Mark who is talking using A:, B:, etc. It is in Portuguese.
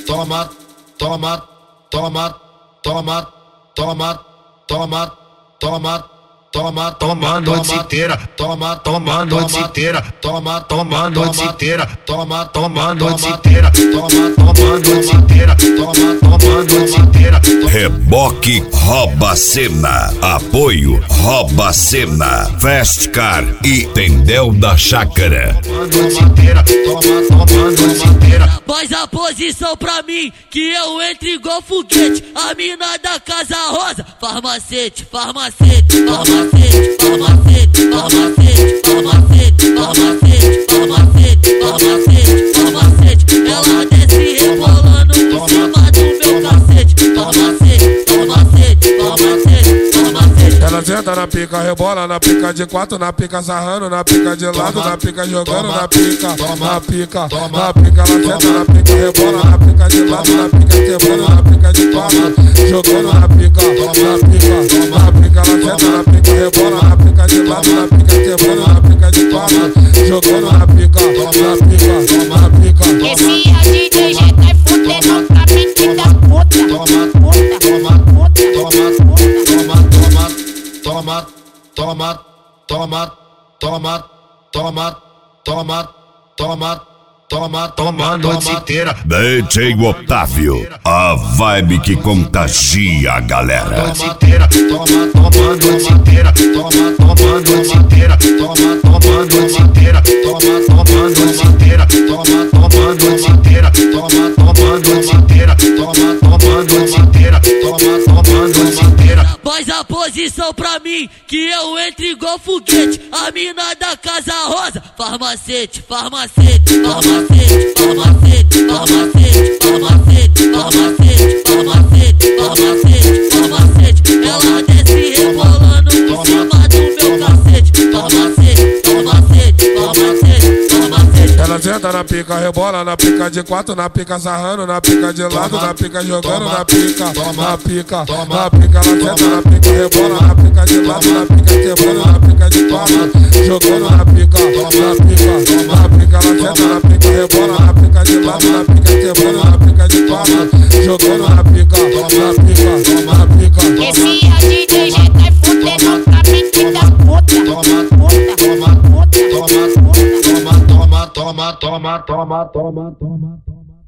A: toma, toma, toma, toma, toma, toma, toma, toma, toma a noite inteira, toma, toma a noite inteira, toma, toma a noite inteira, toma, toma a noite inteira, toma, toma a noite inteira, toma, toma a noite inteira.
B: Reboque Rouba Cena. Apoio Rouba Cena, Festcar e Tendel da Chácara.
C: Faz a posição pra mim, que eu entro igual foguete. A mina da Casa Rosa, farmacete, farmacete, farmacete, farmacete, farmacete, farmacete, farmacete, farmacete, farmacete, farmacete. Ela desce rebolando em cima do meu cacete. Farmacete, farmacete, farmacete, farmacete.
D: Ela senta na pica, rebola na pica de quatro, na pica sarrando, na pica de lado, na pica jogando, na pica, na pica, na pica. Ela senta na pica, rebola na pica de lado, na pica quebrando, na pica de quatro, jogando na pica, na pica, na pica. Ela senta na pica, rebola na pica de lado, na pica quebrando, na pica de quatro, jogando na pica, na pica, na pica.
E: Esse é DJ G tá fudendo com a mente das putas.
A: Toma, toma, toma, toma, toma, toma, toma, toma, toma a noite inteira.
B: DJ Otávio, a vibe que contagia a galera.
A: Noite inteira, toma, toma a noite inteira, toma, toma a noite inteira, toma, toma a noite inteira, toma, toma a noite inteira, toma, toma a noite inteira, toma, toma a noite inteira, toma, toma a noite inteira, toma, toma a noite inteira.
C: Faz a posição pra mim, que eu entro igual foguete. A mina da Casa Rosa, farmacete, farmacete, farmacete, farmacete, farmacete, farmacete, farmacete, farmacete, farmacete, farmacete. Ela desce rebolando em cima do meu cacete. Farmacete, farmacete, farmacete, farmacete.
D: Ela senta na pica, rebola na pica de quatro, na pica sarrando, na pica de lado, na pica jogando, na pica, na pica, na pica. Ela senta na pica, rebola na pica de lado, na pica quebrando, na pica de quatro, jogando na pica, na pica, na pica. Ela senta na pica, rebola na pica de lado, na pica quebrando, na pica de quatro, jogando na pica, na pica, na pica.
E: Esse é DJ G tá fudendo com a mente das putas.
A: Toma, toma, toma, toma, toma, toma, toma, toma.